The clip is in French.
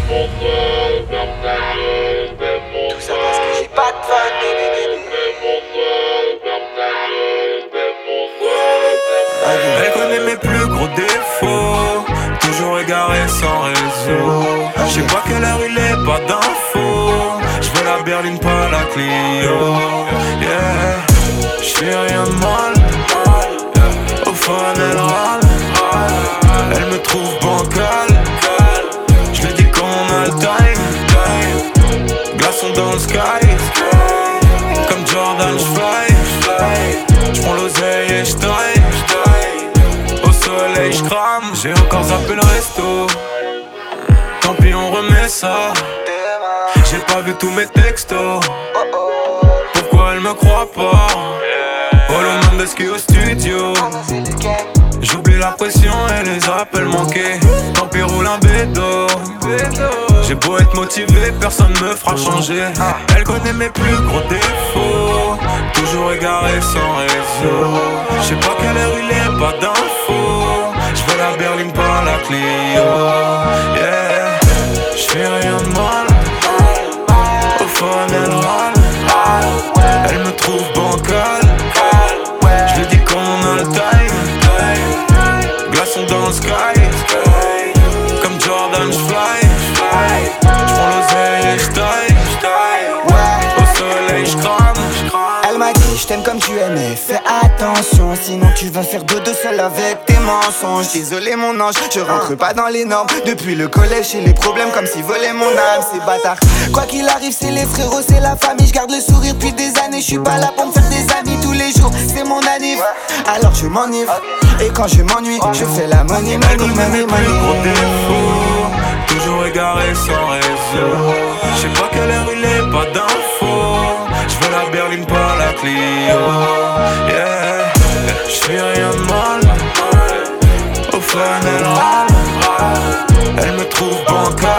Tout ça parce que j'ai pas de fun, bébé. Elle connaît mes plus gros défauts, toujours égaré sans réseau. Je sais pas quelle heure il est, pas d'infos. J'veux la berline, pas la Clio. Yeah, j'fais rien de mal. Au fun elle râle, elle me trouve bancal. J'lui dis qu'on a le time. Glaçons dans le sky, comme Jordan j'fly. J'prends l'oseille et j'taille. Au soleil j'crame, j'ai encore zappé le resto. Tant pis on remet ça. J'ai pas vu tous mes textos. Pourquoi elle me croit pas? Oh le monde de ski au studio. J'oublie la pression et les appels manqués. Tant pis roule un bédo. J'ai beau être motivé, personne me fera changer. Elle connaît mes plus gros défauts, toujours égaré sans réseau. J'sais pas quelle heure il est, pas d'infos. J'veux la berline, pas la Clio. Yeah, j'fais rien de mal. Au fun elle râle, elle me trouve bancal. J'lui dis qu'on a le time. Glaçons dans le sky, comme Jordan j'fly. J'prends l'oseille et j'taille. Au soleil j'crame. Elle m'a dit je t'aime comme tu aimais, fais attention, sinon tu vas faire dodo seul avec tes mensonges. Désolé mon ange, je rentre pas dans les normes. Depuis le collège j'ai les problèmes comme si volait mon âme. C'est bâtard, quoi qu'il arrive c'est les frérots, c'est la famille. Je garde le sourire depuis des années, je suis pas là pour me faire des amis tous les jours. C'est mon anniv, alors je m'enivre. Et quand je m'ennuie, je fais la money, Elle connaît mes plus gros défauts, toujours égaré sans réseau. J'sais pas quelle heure il est, pas d'infos. J'veux la berline, pas la Clio. Yeah, j'fais rien de mal. Au fun elle râle, elle me trouve bancal.